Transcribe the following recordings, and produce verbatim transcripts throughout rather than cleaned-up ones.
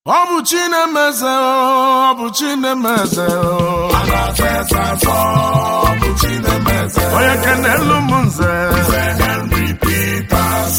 Ọ bụ Chinemeze, ọ bụ Chinemeze, ọ bụ Chinemeze. Onye kenelu m nze Henry Peters.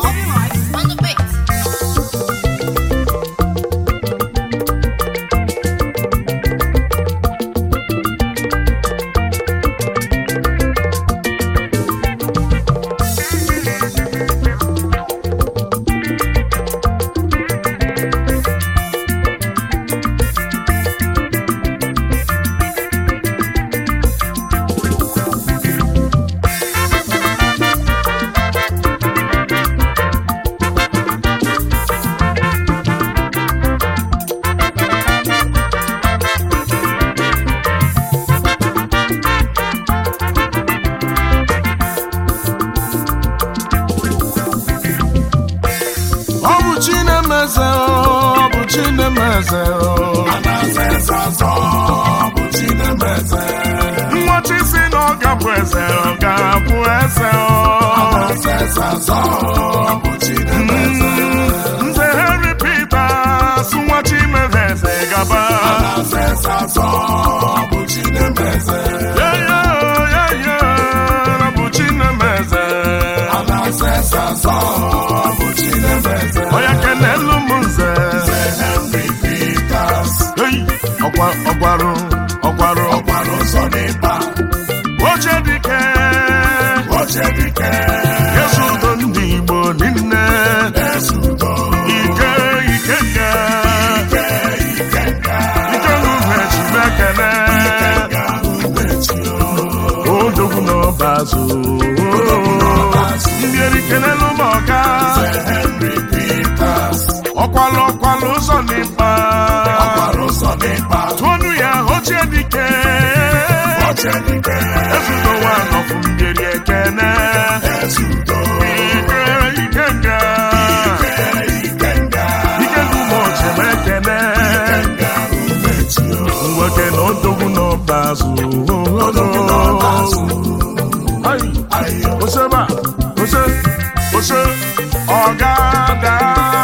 Chinemeze, ọ bụ Chinemeze, ọ bụ Chinemeze. Nwachi si na ọ ga-abụ eze, ọ ga-abụ eze, ọ bụ Chinemeze. Nze Henry Peters, nwachi mere eze gaba, ọ bụ Chinemeze. Yeah, yeah, yeah, yeah, ọ bụ Chinemeze. Ọ bụ Chinemeze. Oya kenelu m nze Henry Peters. Hey, ọkwa ọgwarụ ọgwarụ ọgwarụ ụzọ n'ịba. Oche dike oche dike. Yesu udo ndị Igbo niile. Yesu udo. Ike ike nga. Ike ike nga. Ike n'ume Chinekene. Ike nga n'ume Chio. Odogwu n'ọbazụ. Odogwu n'ọbazụ. Ndị eri kenelu m ọga. Henry Peters. Ọkwalụ ọkwalụ ụzọ n'ịba. Ọkwalụ ụzọ n'ịba. Tụọnụ ya oche dike. Oche dike. Ezudo nwa nọfụ mmiri ekene. Ezudo. Ike ike nga. Ike ike nga. Ike n'ụmụ oche m ekene. Ike nga ume Chio. Nwoke na odogwu n'ọbazụ. Odogwu n'ọbazụ. Ayi ayi. Oseba ose ose ọgada.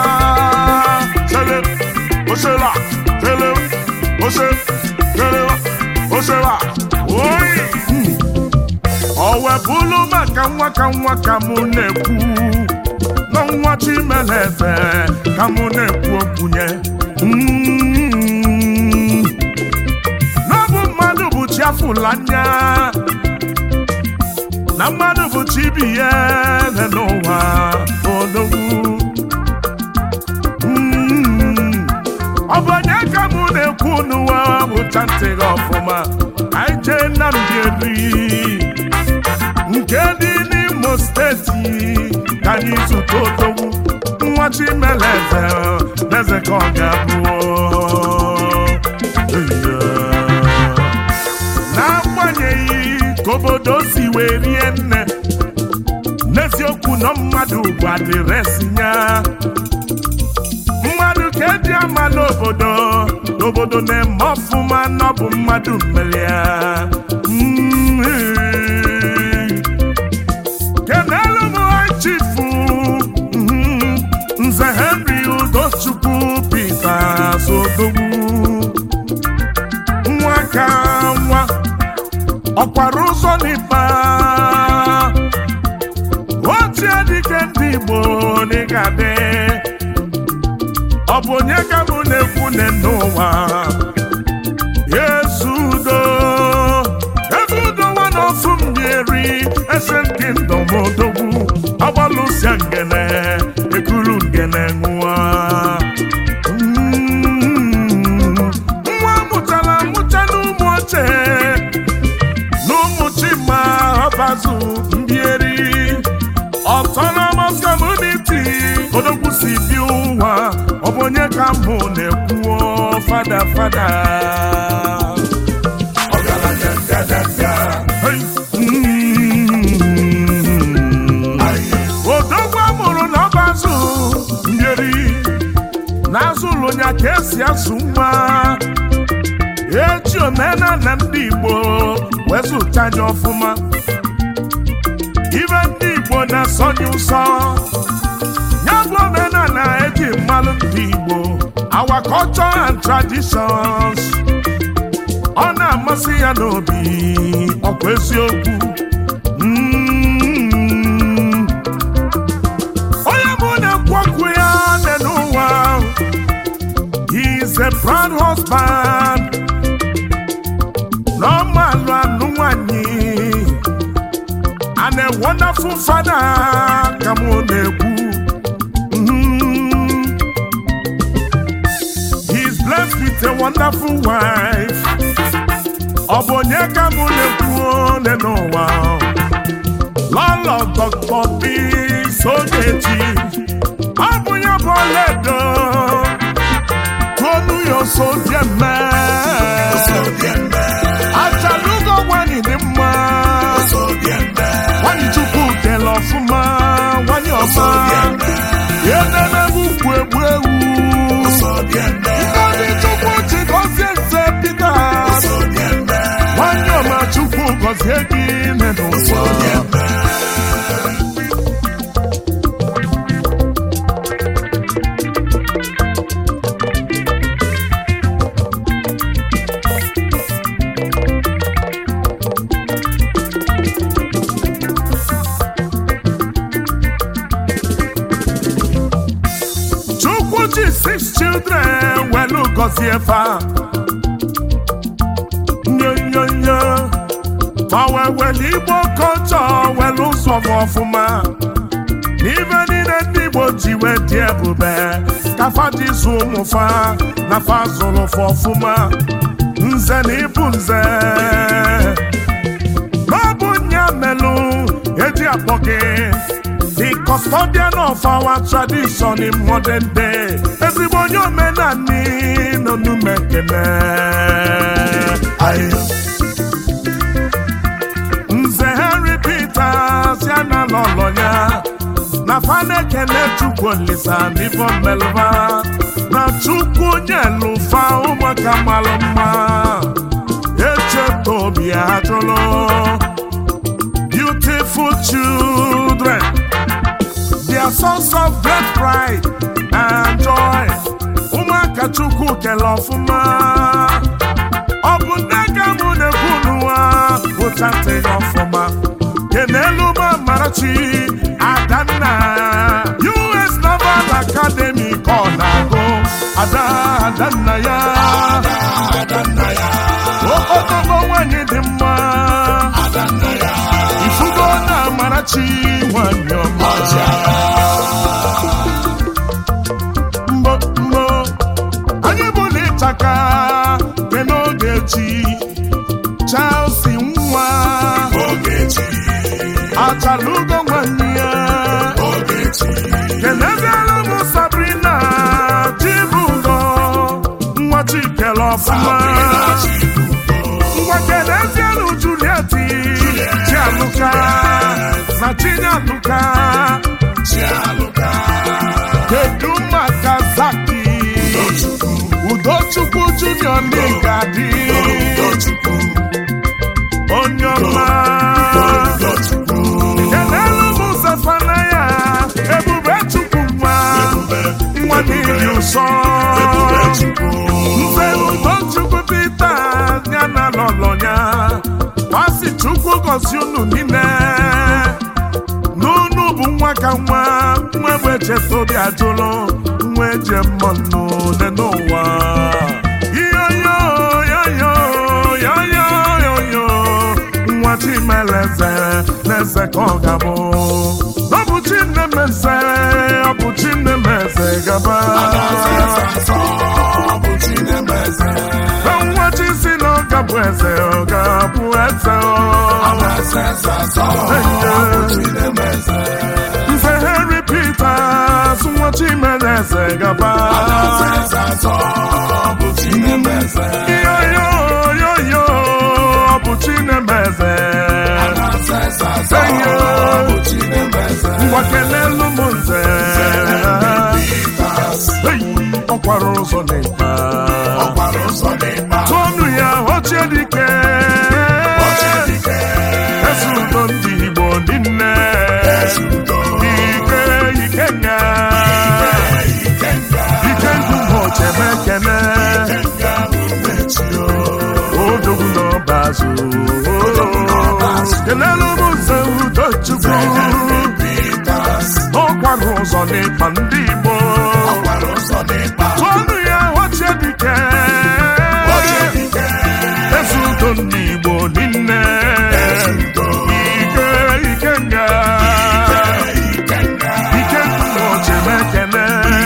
Osela, tele, ose, tele, osela, oi. Owe bulu maka nwa ka nwa ka mụ na-ekwu. Na nwa Chimeleze ka mụ na-ekwu okwunye. Na bụ mmadụ bụ chi afụlanya. Na mmadụ bụ chi bi ya n'ụwa odogwu. Ọ bụ onye ka mụ na-ekwu n'ụwa bụ chantị gị ọfụma. Anyị jee na Mberi nke dị n'Imo steeti ka anyị zụta odogwu nwa Chimeleze n'eze ka ọ ga-abụ. N'agbanyeghị ka obodo si wee rie nne, n'eziokwu nọ mmadụ bụ adịresị ya. Mmadụ ka eji ama n'obodo, n'obodo na-eme ọfụma n'ọbụ mmadụ mmeri ya. Kenelu m chifu Nze Henry Udochukwu Peters odogwu nwa ka nwa ọkwara ụzọ n'ịba. Ochie dike ndị Igbo n'ịgadị. Ọ bụ onye ka mụ na-ekwu n'ụwa. Yesu udo ebe udo nwa n'ofu mmiri ese nke ndọm odogwu. Agbalụsịa ngene ekuru ngene nwa. Nwa mụtara mụcha n'ụmụ oche n'ụmụ Chima Ọbazụ Mbieri Autonomous Community odogwu si bi ụwa. Ọ bụ onye ka mụ na-ekwu fada fada. Ọgaranya ndadada. Odogwu amụrụ n'Ọbazụ Mbieri n'azụ ụlọ ya ka esi asụ nwa. Eji omenala ndị Igbo wee zụta anya ọfụma. Ibe ndị Igbo na-asọnye ụsọ. Ya bụ omenala eji mmalụ ndị Igbo. Our culture and traditions. Ọ na-amasị ya n'obi ọkwa eziokwu. Onye bụ na-ekwokwu ya n'ụwa. He is a proud husband. Normal anụ nwanyị. And a wonderful father. Come on, ekwu. He's blessed with a wonderful wife. Obonye kamu nekwo nenowa. Lolo Doctor B. Sogechi. Abunya boledo. Tonu yo sodieme. Sodieme. Achalugo wani nimma. Sodieme. Wani chuku telo fuma. Wani oma. Sodieme. Yene me bukwe bwewu. Sodieme. Ikoni chuku chikosie sepika. Sodieme. Wani oma chuku kosie kine no. Sodieme. Six children, well, look, Osifa. Yo, yo, yo. Power, well, Igbo culture, well, look, so for ma. Even in a Igbo, you were dear, Bube. Kafati Zumufa, Nafa Zolo for Fuma. Nzeni Punze. Babunya Melu, Edi Apoke. The custodian of our tradition in modern day. Everybody you men and me no no make me. Aye. Nze Henry Peters yana lolonya. Na fane kene chukwu lisa nivo melva. Na chukwu nyelu fa umaka maloma. Eche tobi ajolo. Beautiful children. They are sons of great pride and joy. Umaka chukwu kelofuma. Obunega mune kunua. Uchante yofuma. Keneluma marachi. Adana. U S Naval Academy konago. Ada adana ya. Adana ya. Okotobo wani dimma. Adana ya. Ifugo na marachi wanyoma. Mbo mbo. Anyebuli taka. Kenogechi. Chelsea nwa. Ogechi. Achalugo wanya. Ogechi. Kenezelo mu Sabrina. Chibugo. Nwa chikelofuma. Nwa kenezelo Julieti. Chialuka. Na Chinyaluka. Chialuka. Keduma Kazaki. Udochukwu Junior Nigadi. Udochukwu. Onyoma. Udochukwu. Kenelu Musa Fanaya. Ebube Chukwu nwa. Nwa nili uso. Ebube Chukwu. Nze Udochukwu Peter. Nyana lolonya. Pasi Chukwu gosi unu nine. Nunu bu nwa ka nwa. Nwe weje tobi ajolo. Nwe je mmonu n'ụwa. Yo yo yo yo yo yo yo yo. Nwa Chimeleze n'eze ka ọ gabụ. N'ọbụ Chinemeze, ọ bụ Chinemeze gaba. Ọbụ Chinemeze. Nwa Chisi na ọ gabụ eze, ọ gabụ eze ọ. Nze Henry Peters, nwa Chimeleze gaba. Yo yo yo yo, ọ bụ Chinemeze. Ngwa kelelu m nze. Ọkwara ụzọ n'ịkpa. Tonu ya ochie dike. Ezudo ndị Igbo niile. Ike Ikenga. Ike Ngwumo Chemekene. n'ịkpa ndị Igbo tụọnụ ya Ochedike eze udo ndị Igbo niile ike ikenga ikenga Ochemekene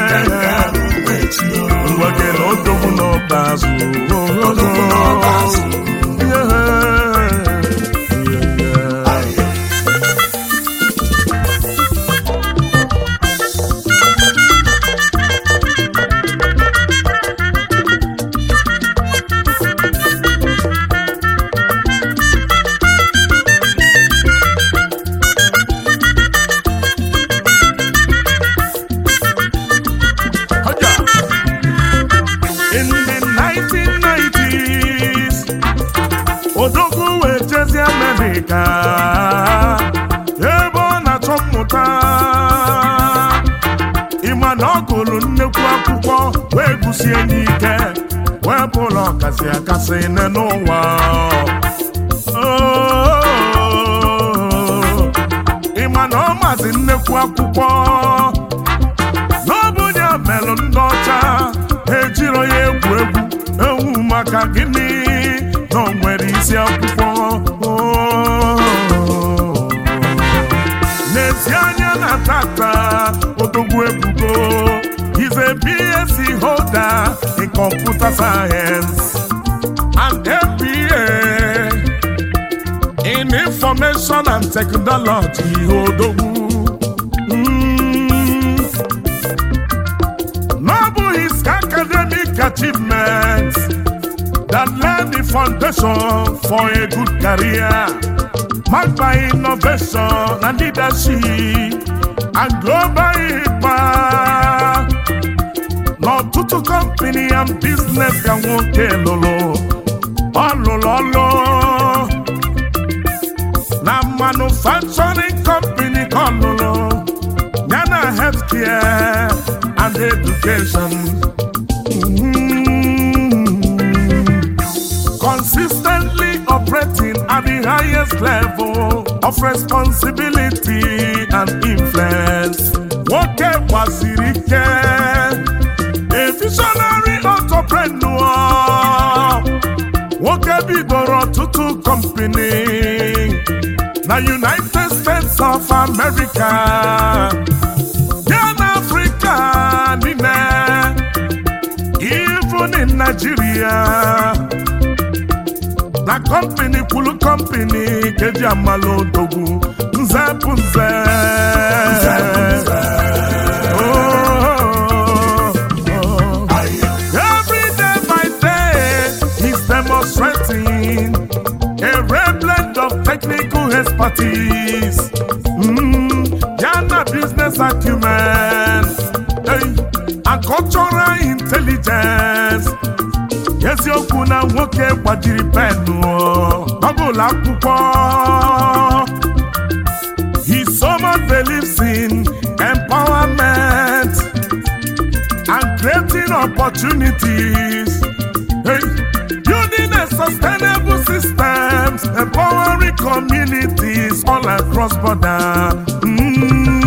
ngwakere odogwu n'ọba azụ odogwu wee jezi Amerịka ebe ọ na-achọ mmụta ịma na ọ gụrụ nnekwu akwụkwọ wee gụsie n'ike wee bụrụ ọkasị akasị n'ụwa ịma na ọ mazi nnekwu akwụkwọ n'ọbụ ya melụ ndị ọcha ejiro ya egwu egwu ewu maka gịnị na o nwere isi akwụkwọ n'ezi anya na tata odogwu ebugo is a B S c holder in computer science and M B A in information and technology odogwu mm. Noble his academic achievements that laid the foundation for a good career, marked by innovation and leadership and global impact. Not to to company and business can work lolo, olo lolo. Na manufacturing company called lolo, Yana healthcare and education. Mm-hmm. Consistently operating at the highest level of responsibility and influence. Woke Wazirike, a visionary entrepreneur. Woke Bidoro Tutu Company, the United States of America, in Africa, even in Nigeria. Na company kulu company keji amalo dogu nze punze oh, oh. Every day by day he's demonstrating a rare blend of technical expertise, mm, yana business acumen, hey, and cultural intelligence. Yes, you kuna nwoke gbajiri penu ọbụla akwụkwọ. He so much believes in empowerment and creating opportunities, hey, building a sustainable systems, empowering communities all across border. Mm-hmm.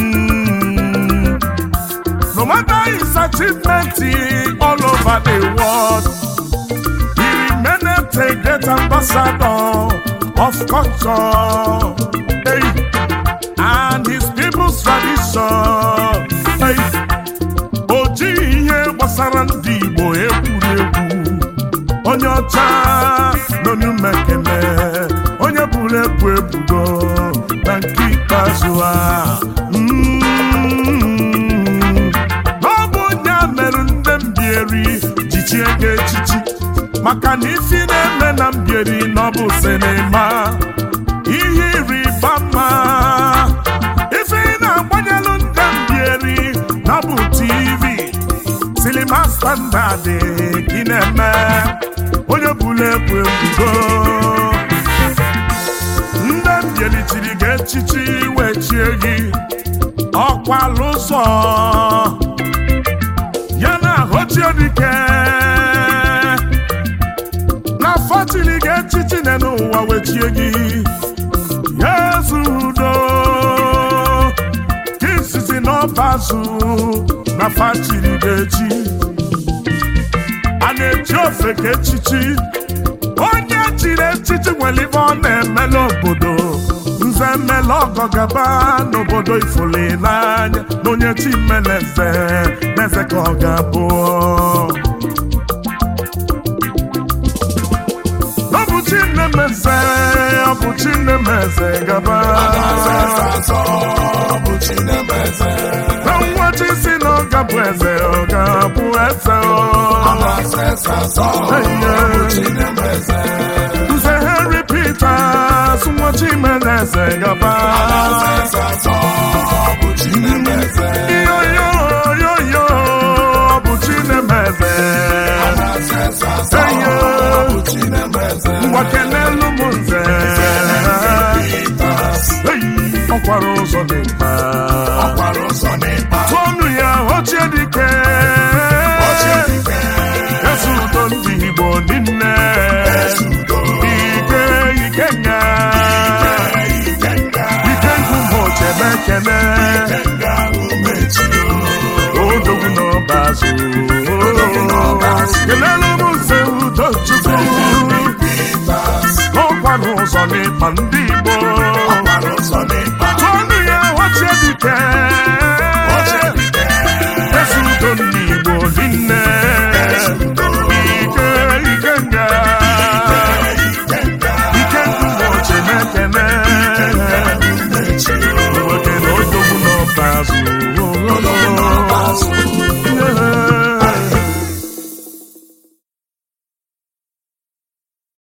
No matter his achievement all over the world, he remained a great ambassador of culture, hey, and his people's tradition. Hey, oji ihe gbasara ndị Igbo egwuregwu, onye ọcha n'onu mekene, onye buru ebu ebugo na nke ikpeazụ a. Jichie ga-echichi maka na isi na-eme na mbieri n'ọbụ sinema ihe ịrịba mma ife na-agbanyelụ ndị mbieri n'ọbụ T V sinema standard gị na-eme onye bụrụ ebu ebugo ndị mbieri chiri ga-echichi wechie gị ọkwa lụzọ yana Ochedike na fatili ga-echichi n'ụwa wechie gị Yezu udo kisizi n'ọba n'ọbazụ na fachiri echi a na-eji ofe ka echichi onye chiri echichi nwere ife ọ na-eme n'obodo nze mmele ọgọ gaba n'obodo ifuli n'anya na onye chi meleze n'eze ka ọ ga-abụ ọ bụ chi nemeze ọ bụ chi nemeze gaba na nwa chi si na ọ ga-abụ eze ọ ga-abụ eze nze Henry Peters nwa chi meleze gaba yo yo yo yo ọ bụ chi nemeze ngwa kelelu m nze ọkwara ụzọ n'ịkpa tụọnụ ya ochie dike eze udo ndị Igbo niile ike ikenga ike ngwụmọ chebe kene odogwu n'ọbazụ kelelu m nze udo chukwu ọkwara ụzọ n'ịkpa ndị